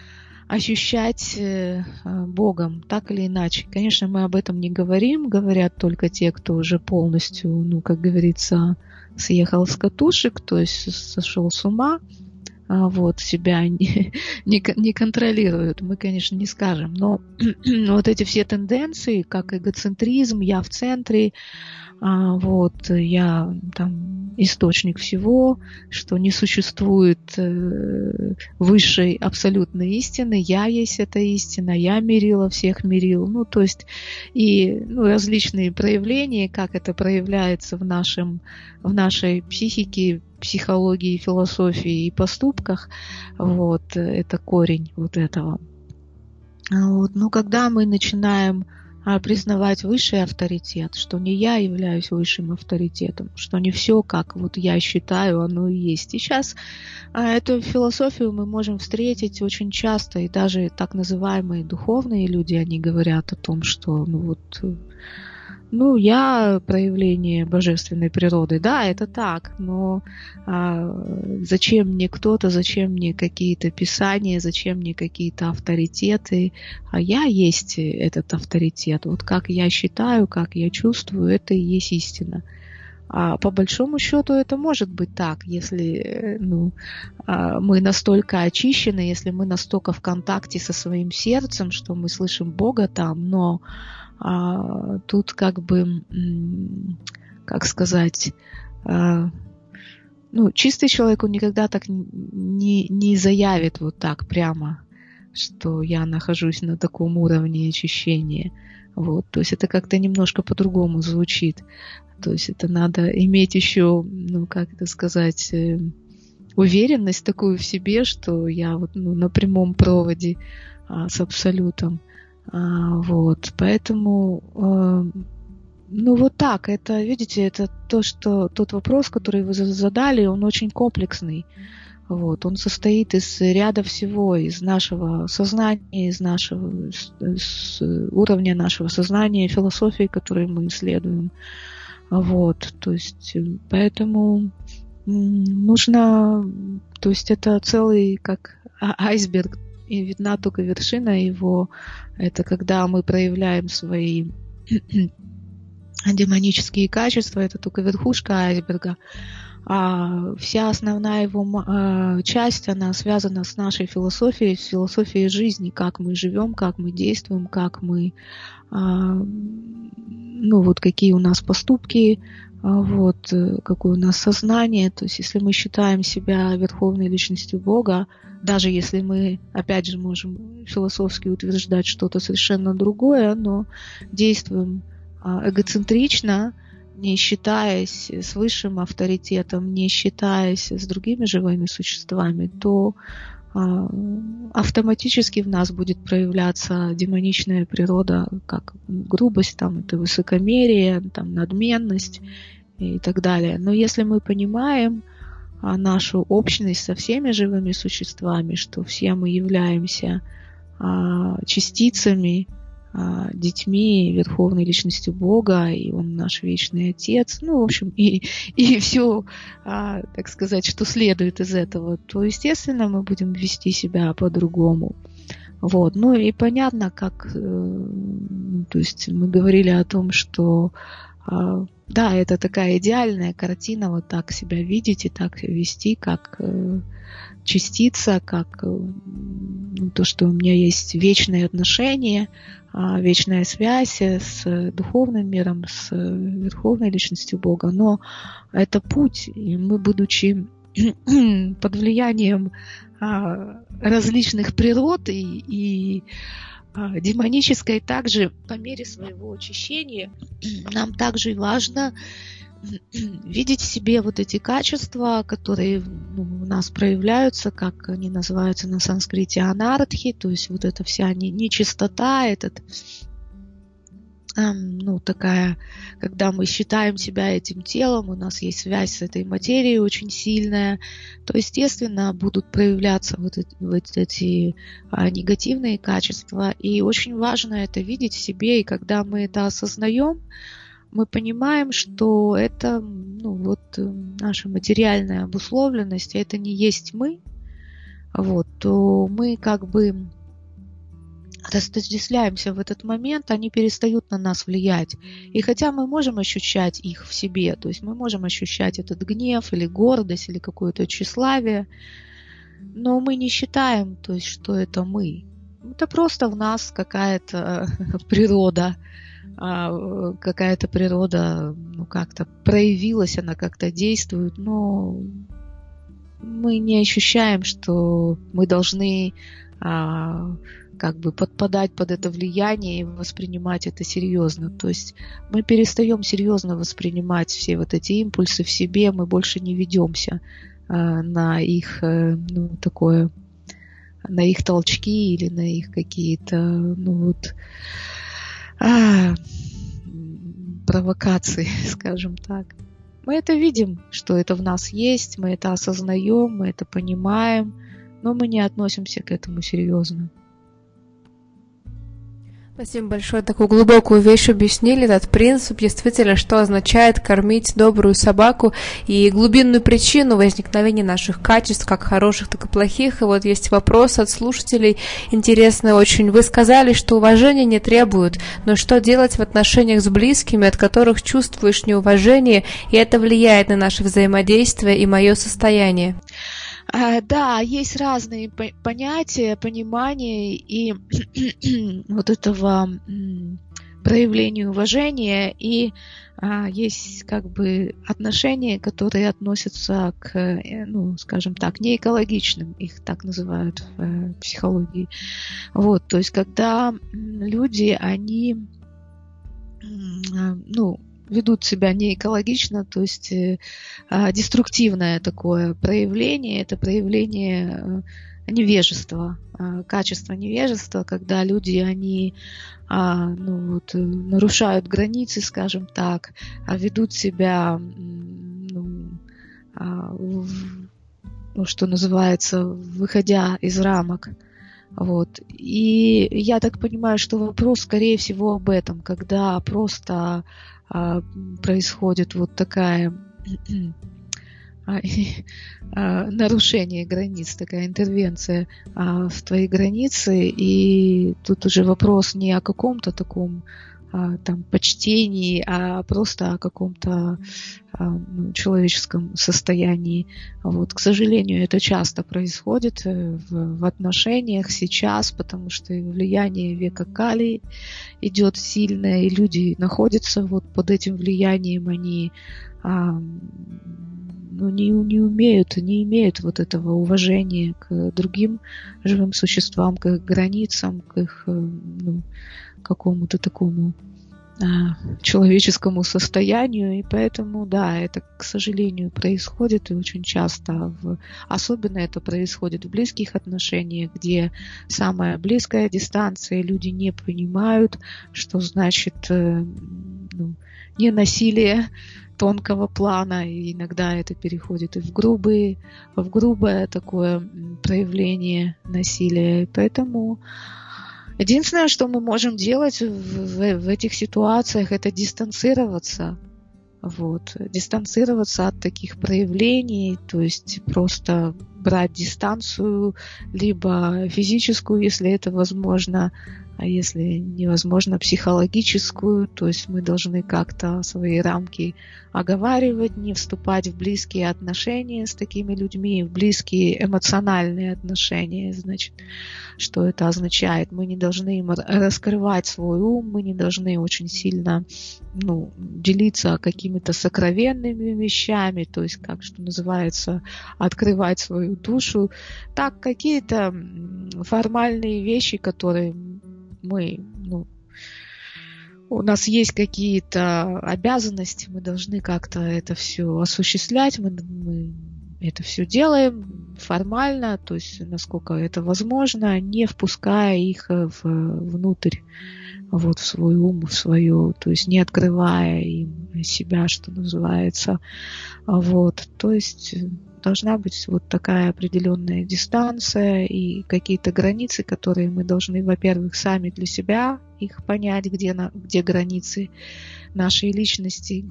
Богом, так или иначе. Конечно, мы об этом не говорим, говорят только те, кто уже полностью, как говорится, съехал с катушек, то есть сошел с ума, себя не контролируют. Мы, конечно, не скажем, но вот эти все тенденции, как эгоцентризм, я в центре, я там источник всего, что не существует высшей абсолютной истины, я есть эта истина, я мерила, всех мерил, то есть и различные проявления, как это проявляется в нашей психике, психологии, философии и поступках, это корень вот этого. Но когда мы начинаем признавать высший авторитет, что не я являюсь высшим авторитетом, что не все, как я считаю, оно и есть. И сейчас эту философию мы можем встретить очень часто, и даже так называемые духовные люди, они говорят о том, что я проявление божественной природы. Да, это так, но зачем мне кто-то, зачем мне какие-то писания, зачем мне какие-то авторитеты? А я есть этот авторитет. Вот как я считаю, как я чувствую, это и есть истина. А по большому счету это может быть так, если мы настолько очищены, если мы настолько в контакте со своим сердцем, что мы слышим Бога там, но тут чистый человек, он никогда так не заявит вот так прямо, что я нахожусь на таком уровне очищения. Вот, то есть это как-то немножко по-другому звучит. То есть это надо иметь еще, как это сказать, уверенность такую в себе, что я вот на прямом проводе с абсолютом. Вот, поэтому, вот так, это, видите, это тот вопрос, который вы задали, он очень комплексный. Вот, он состоит из ряда всего, из нашего сознания, из уровня нашего сознания, философии, которую мы исследуем. Вот, то есть, поэтому нужно, то есть это целый как айсберг, и видна только вершина его. Это когда мы проявляем свои демонические качества, это только верхушка айсберга. А вся основная его часть, она связана с нашей философией, с философией жизни, как мы живем, как мы действуем, как мы, какие у нас поступки, какое у нас сознание. То есть, если мы считаем себя верховной личностью Бога, даже если мы, опять же, можем философски утверждать что-то совершенно другое, но действуем эгоцентрично, не считаясь с высшим авторитетом, не считаясь с другими живыми существами, то автоматически в нас будет проявляться демоничная природа, как грубость, это высокомерие, надменность и так далее. Но если мы понимаем нашу общность со всеми живыми существами, что все мы являемся частицами, детьми Верховной Личностью Бога, и Он наш Вечный Отец, и все, так сказать, что следует из этого, то, естественно, мы будем вести себя по-другому. Вот. И понятно, как, то есть мы говорили о том, что да, это такая идеальная картина, вот так себя видеть и так вести, как частица, как то, что у меня есть вечные отношения, вечная связь с духовным миром, с Верховной Личностью Бога. Но это путь, и мы, будучи под влиянием различных природ и демонической, также по мере своего очищения, нам также важно видеть в себе вот эти качества, которые у нас проявляются, как они называются на санскрите, анархи, то есть вот эта вся нечистота, такая, когда мы считаем себя этим телом, у нас есть связь с этой материей очень сильная, то, естественно, будут проявляться вот эти негативные качества, и очень важно это видеть в себе, и когда мы это осознаем, мы понимаем, что это наша материальная обусловленность, это не есть мы, то мы как бы разделяемся в этот момент, они перестают на нас влиять. И хотя мы можем ощущать их в себе, то есть мы можем ощущать этот гнев или гордость или какое-то тщеславие, но мы не считаем, то есть, что это мы. Это просто в нас какая-то природа, как-то проявилась, она как-то действует, но мы не ощущаем, что мы должны подпадать под это влияние и воспринимать это серьезно. То есть мы перестаем серьезно воспринимать все вот эти импульсы в себе, мы больше не ведемся на их на их толчки или на их какие-то провокации, скажем так. Мы это видим, что это в нас есть, мы это осознаем, мы это понимаем, но мы не относимся к этому серьезно. Спасибо большое. Такую глубокую вещь объяснили, этот принцип, действительно, что означает кормить добрую собаку и глубинную причину возникновения наших качеств, как хороших, так и плохих. И вот есть вопрос от слушателей, интересный очень. Вы сказали, что уважения не требуют, но что делать в отношениях с близкими, от которых чувствуешь неуважение, и это влияет на наше взаимодействие и мое состояние? Да, есть разные понятия, понимания и вот этого проявления уважения, и есть отношения, которые относятся к, скажем так, неэкологичным, их так называют в психологии. То есть когда люди, они ведут себя не экологично, то есть деструктивное такое проявление, это проявление невежества, качества невежества, когда люди, они нарушают границы, скажем так, ведут себя, что называется, выходя из рамок. Вот. И я так понимаю, что вопрос, скорее всего, об этом, когда просто происходит вот такая нарушение границ, такая интервенция в твои границы, и тут уже вопрос не о каком-то таком почтении, а просто о каком-то человеческом состоянии. Вот, к сожалению, это часто происходит в отношениях сейчас, потому что влияние века Кали идет сильное, и люди находятся вот под этим влиянием, они не имеют вот этого уважения к другим живым существам, к их границам, к их какому-то такому человеческому состоянию, и поэтому, да, это, к сожалению, происходит, и очень часто, особенно это происходит в близких отношениях, где самая близкая дистанция, люди не понимают, что значит не насилие тонкого плана, и иногда это переходит и в грубое такое проявление насилия, и поэтому единственное, что мы можем делать в этих ситуациях, это дистанцироваться. Вот. Дистанцироваться от таких проявлений, то есть просто брать дистанцию, либо физическую, если это возможно, а если невозможно, психологическую, то есть мы должны как-то свои рамки оговаривать, не вступать в близкие отношения с такими людьми, в близкие эмоциональные отношения. Значит, что это означает? Мы не должны им раскрывать свой ум, мы не должны очень сильно делиться какими-то сокровенными вещами, то есть, как что называется, открывать свою душу. Так, какие-то формальные вещи, которые у нас есть какие-то обязанности, мы должны как-то это все осуществлять, мы это все делаем формально, то есть насколько это возможно, не впуская их внутрь, в свой ум, в свое, то есть не открывая им себя, что называется. То есть должна быть вот такая определенная дистанция и какие-то границы, которые мы должны, во-первых, сами для себя их понять, где границы нашей личности,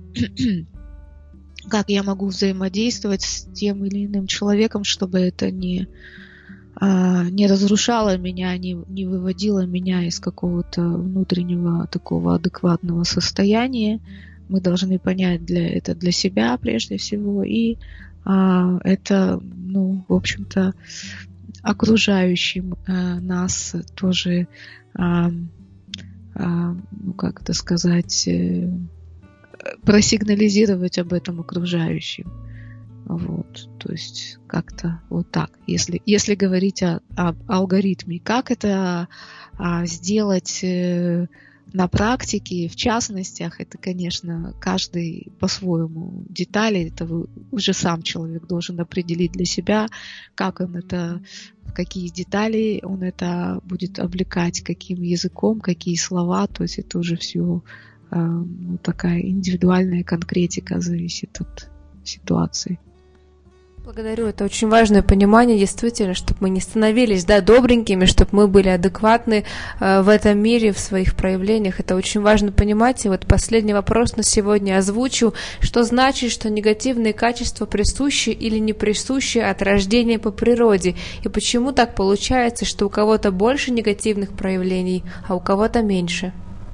как я могу взаимодействовать с тем или иным человеком, чтобы это не разрушало меня, не выводило меня из какого-то внутреннего такого адекватного состояния. Мы должны понять это для себя прежде всего, и это, в общем-то, окружающим нас тоже, как это сказать, просигнализировать об этом окружающим. То есть как-то вот так. Если говорить об алгоритме, как это сделать на практике, в частностях, это, конечно, каждый по-своему детали, это уже сам человек должен определить для себя, как он это, в какие детали он это будет облекать, каким языком, какие слова, то есть это уже все такая индивидуальная конкретика зависит от ситуации. Благодарю, это очень важное понимание, действительно, чтобы мы не становились, добренькими, чтобы мы были адекватны в этом мире, в своих проявлениях. Это очень важно понимать. И вот последний вопрос на сегодня озвучу. Что значит, что негативные качества присущи или не присущи от рождения по природе? И почему так получается, что у кого-то больше негативных проявлений, а у кого-то меньше?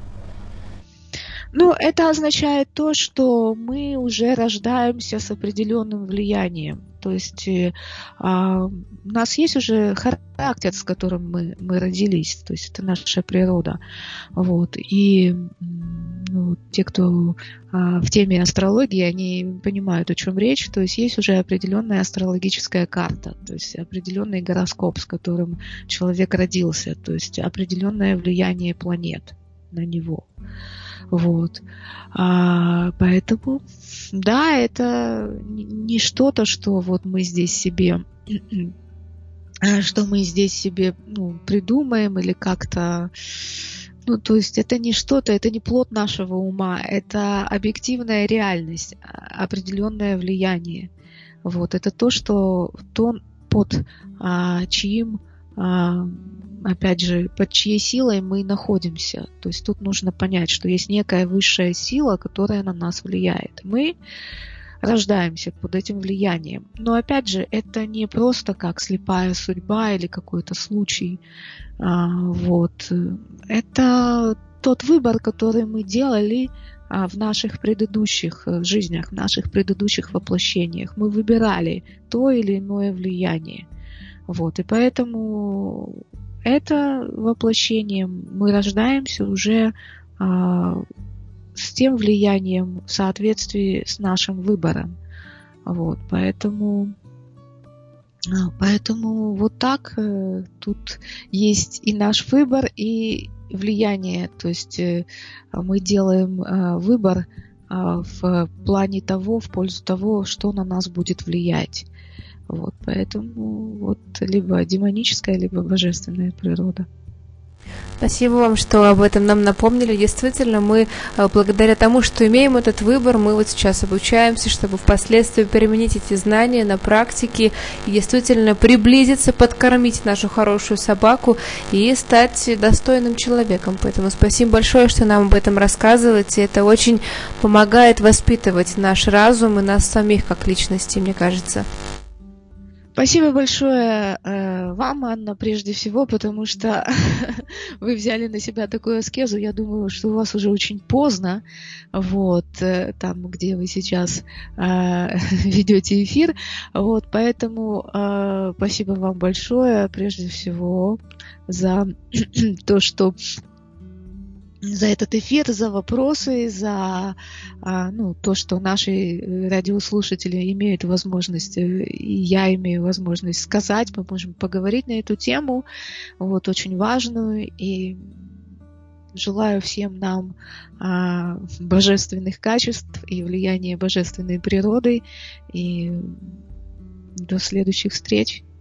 Это означает то, что мы уже рождаемся с определенным влиянием. То есть у нас есть уже характер, с которым мы родились. То есть это наша природа. И те, кто в теме астрологии, они понимают, о чем речь. То есть есть уже определенная астрологическая карта. То есть определенный гороскоп, с которым человек родился. То есть определенное влияние планет на него. Вот. Поэтому, да, это не что-то, что вот мы здесь себе придумаем или как-то. То есть это не что-то, это не плод нашего ума, это объективная реальность, определенное влияние. Вот, это под чьим, опять же, под чьей силой мы находимся. То есть тут нужно понять, что есть некая высшая сила, которая на нас влияет. Мы рождаемся под этим влиянием. Но опять же, это не просто как слепая судьба или какой-то случай. Вот. Это тот выбор, который мы делали в наших предыдущих жизнях, в наших предыдущих воплощениях. Мы выбирали то или иное влияние. Вот. И поэтому это воплощение мы рождаемся уже с тем влиянием в соответствии с нашим выбором. Вот, поэтому вот так тут есть и наш выбор, и влияние. То есть мы делаем выбор в плане того, в пользу того, что на нас будет влиять. Вот, поэтому вот либо демоническая, либо божественная природа. Спасибо вам, что об этом нам напомнили. Действительно, мы благодаря тому, что имеем этот выбор, мы вот сейчас обучаемся, чтобы впоследствии применить эти знания на практике и действительно приблизиться, подкормить нашу хорошую собаку и стать достойным человеком. Поэтому спасибо большое, что нам об этом рассказываете. Это очень помогает воспитывать наш разум и нас самих как личности, мне кажется. Спасибо большое вам, Анна, прежде всего, потому что вы взяли на себя такую аскезу. Я думаю, что у вас уже очень поздно, вот, там, где вы сейчас ведете эфир. Вот, поэтому спасибо вам большое, прежде всего, за то, что за этот эфир, за вопросы, за то, что наши радиослушатели имеют возможность, и я имею возможность сказать, мы можем поговорить на эту тему, вот, очень важную, и желаю всем нам божественных качеств и влияния божественной природы, и до следующих встреч.